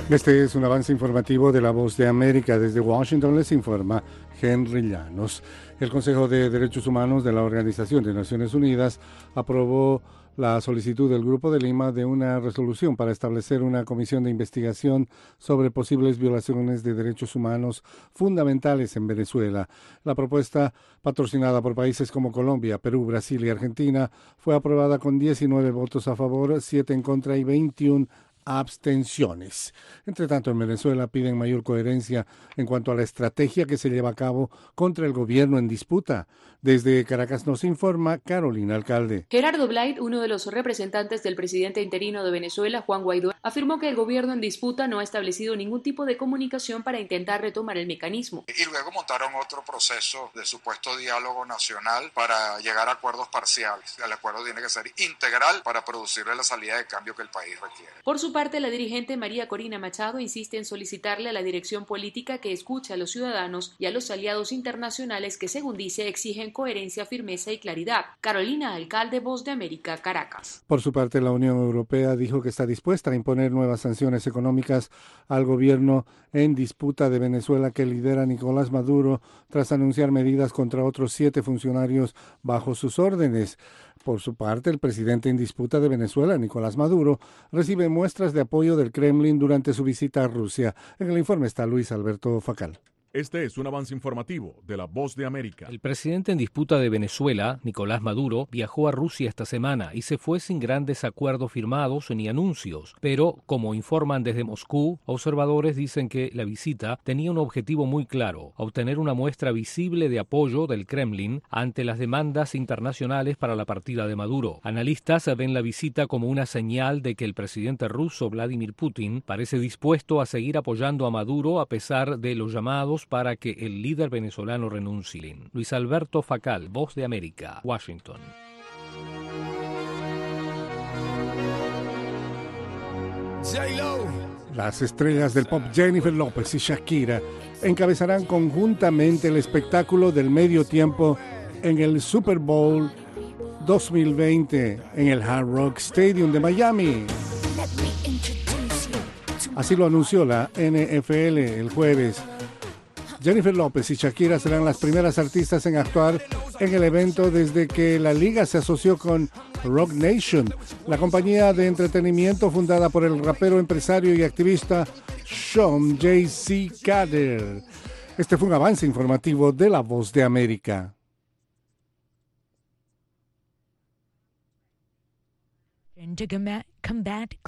Este es un avance informativo de La Voz de América. Desde Washington les informa Henry Llanos. El Consejo de Derechos Humanos de la Organización de Naciones Unidas aprobó la solicitud del Grupo de Lima de una resolución para establecer una comisión de investigación sobre posibles violaciones de derechos humanos fundamentales en Venezuela. La propuesta, patrocinada por países como Colombia, Perú, Brasil y Argentina, fue aprobada con 19 votos a favor, 7 en contra y 21 abstenciones. Entre tanto, en Venezuela piden mayor coherencia en cuanto a la estrategia que se lleva a cabo contra el gobierno en disputa. Desde Caracas nos informa Carolina Alcalde. Gerardo Blight, uno de los representantes del presidente interino de Venezuela, Juan Guaidó, afirmó que el gobierno en disputa no ha establecido ningún tipo de comunicación para intentar retomar el mecanismo. Y luego montaron otro proceso de supuesto diálogo nacional para llegar a acuerdos parciales. El acuerdo tiene que ser integral para producirle la salida de cambio que el país requiere. Por su parte, la dirigente María Corina Machado insiste en solicitarle a la dirección política que escuche a los ciudadanos y a los aliados internacionales que, según dice, exigen coherencia, firmeza y claridad. Carolina Alcalde, Voz de América, Caracas. Por su parte, la Unión Europea dijo que está dispuesta a imponer nuevas sanciones económicas al gobierno en disputa de Venezuela que lidera Nicolás Maduro tras anunciar medidas contra otros 7 funcionarios bajo sus órdenes. Por su parte, el presidente en disputa de Venezuela, Nicolás Maduro, recibe muestras de apoyo del Kremlin durante su visita a Rusia. En el informe está Luis Alberto Facal. Este es un avance informativo de La Voz de América. El presidente en disputa de Venezuela, Nicolás Maduro, viajó a Rusia esta semana y se fue sin grandes acuerdos firmados ni anuncios. Pero, como informan desde Moscú, observadores dicen que la visita tenía un objetivo muy claro: obtener una muestra visible de apoyo del Kremlin ante las demandas internacionales para la partida de Maduro. Analistas ven la visita como una señal de que el presidente ruso Vladimir Putin parece dispuesto a seguir apoyando a Maduro a pesar de los llamados para que el líder venezolano renuncie. Luis Alberto Facal, Voz de América, Washington. Las estrellas del pop Jennifer López y Shakira encabezarán conjuntamente el espectáculo del medio tiempo en el Super Bowl 2020 en el Hard Rock Stadium de Miami. Así lo anunció la NFL el jueves. Jennifer López y Shakira serán las primeras artistas en actuar en el evento desde que la liga se asoció con Roc Nation, la compañía de entretenimiento fundada por el rapero, empresario y activista Sean J.C. Carter. Este fue un avance informativo de La Voz de América. To combat